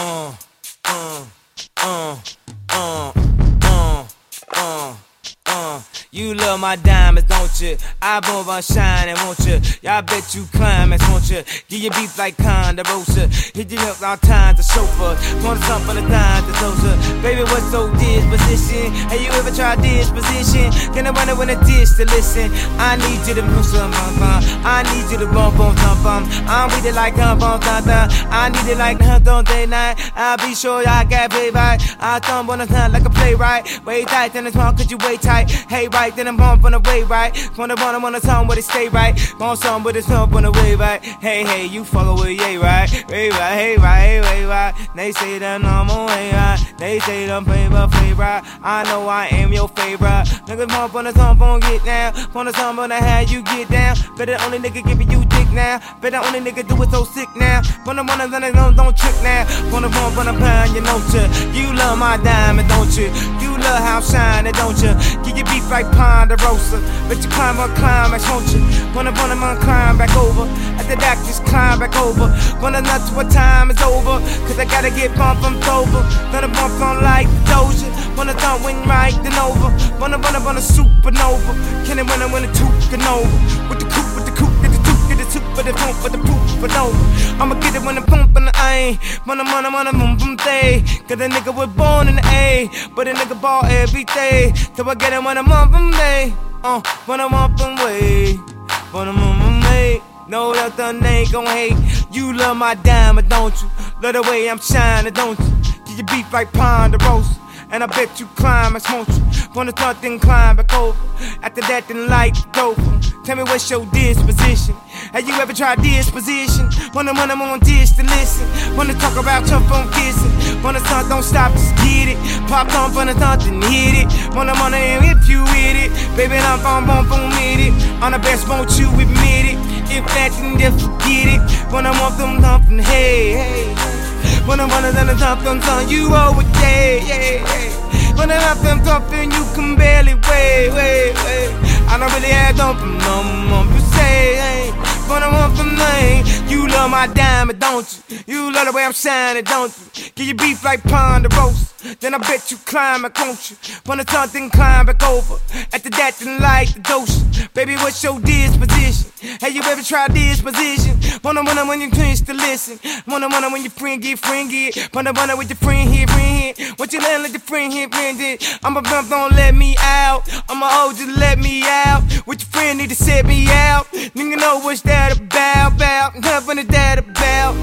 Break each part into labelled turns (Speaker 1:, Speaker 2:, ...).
Speaker 1: uh, uh, uh, uh, uh, uh, uh. You love my diamonds, don't you? I move on shining, won't you? Y'all bet you climax, won't you? Give your beef like Ponderosa. Hit you up all times to chauffeur. Want something for the time to closer. Baby, what's so disposition? Have you ever tried disposition? Can I run it when a dish to listen? I need you to move some bum. I need you to bump on thump bum. I'm with it like hump on thump. I need it like hunt on day night. I'll be sure y'all got play right. I thump on the tongue like a playwright. Way tight, then it's wrong, cause you way tight. Hey, right. Then I'm bump on the way right. Wanna run him on the tongue where they stay right. Want some with his thump on the way right. Hey, you fuckin' with yay right. Way right, hey right, hey way right. They say the normal way right. They say the favorite. I know I am your favorite. Niggas bump on the thump on get down. On the thump on the how you get down. Better only nigga giving you dick now. Better only nigga do it so sick now. Wanna don't trick now. Wanna bump on the pound, you know ya. You love my diamond, don't you? You love how shine it, don't you? Give your beef like Ponderosa, but you climb on climax, won't you? Wanna climb back over. After that, just climb back over. Wanna nuts what time is over. Cause I gotta get bumped from over. Gonna bump on like Doja. Wanna thump when right, then over. Wanna supernova. Can it when the two can over? With the coupe, get the soup, for the pump, for the poop, for no. I'ma get it when the pump and the aim. Wanna boom day. Cause a nigga was born in the A. But a nigga ball every day. So I get it when I'm on from day. When I'm on from way. When I'm on from way. No, that the ain't gon' hate. You love my diamond, don't you? Love the way I'm shining, don't you? Get your beef like Ponderosa. And I bet you climax, won't you? Wanna start then climb back over. After that then light it over. Tell me what's your disposition? Have you ever tried disposition? Wanna on dish to listen. Wanna talk about your phone kissing. Wanna start, don't stop, just get it. Pop on for the thought, then hit it. Wanna if you with it. Baby, I'm boom, hit it. On the best, won't you admit it? If that, then just forget it. Wanna want them thumping, hey. Wanna then the thumping, son, you over there, yeah. Wanna have them thumping, you can barely wait. I don't really have thumping, no, you say, hey. Wanna want from name. You love my diamond, don't you? You love the way I'm shining, don't you? Give your beef like Ponderosa. Then I bet you climb back, won't you? Wanna turn then climb back over. After that, then like the Doja. Baby, what's your disposition? Have you ever tried disposition? Wanna when you twist to listen. Wanna when your friend get. Wanna with your friend here. What you let your friend here, I'm a bump, don't let me out. I'm a hoe, just let me out. What your friend need to set me out. Nigga know what's that about. Nothing is that about.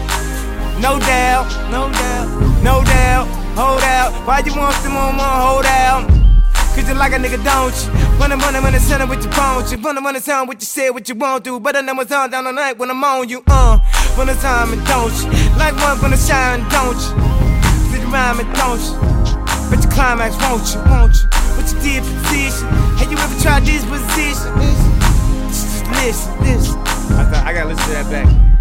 Speaker 1: No doubt. Hold out. Why you want some more, hold out? Cause you like a nigga, don't you? Wanna in the center with your phone. You wanna tell what you said, what you won't do. But I know it's on down the night when I'm on you. When the time and don't you? Like one when the shine, don't you? Cause you rhyme and don't you? But you climax, won't you? What you did position? Have you ever tried this position? Just listen. I gotta listen to that back.